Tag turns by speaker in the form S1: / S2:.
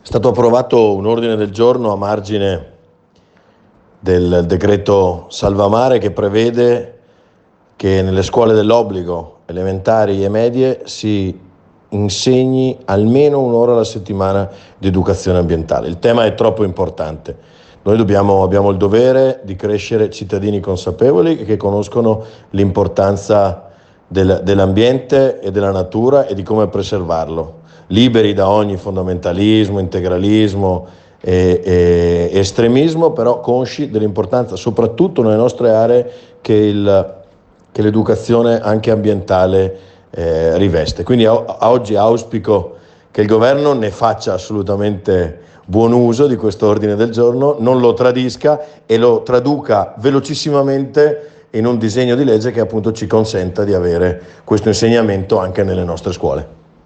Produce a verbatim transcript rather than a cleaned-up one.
S1: È stato approvato un ordine del giorno a margine del decreto Salvamare che prevede che nelle scuole dell'obbligo, elementari e medie, si insegni almeno un'ora alla settimana di educazione ambientale. Il tema è troppo importante. Noi dobbiamo, abbiamo il dovere di crescere cittadini consapevoli che conoscono l'importanza del, dell'ambiente e della natura e di come preservarlo, liberi da ogni fondamentalismo, integralismo e, e estremismo, però consci dell'importanza, soprattutto nelle nostre aree, che, il, che l'educazione anche ambientale eh, riveste. Quindi a, a oggi auspico che il governo ne faccia assolutamente buon uso di questo ordine del giorno, non lo tradisca e lo traduca velocissimamente in un disegno di legge che appunto ci consenta di avere questo insegnamento anche nelle nostre scuole.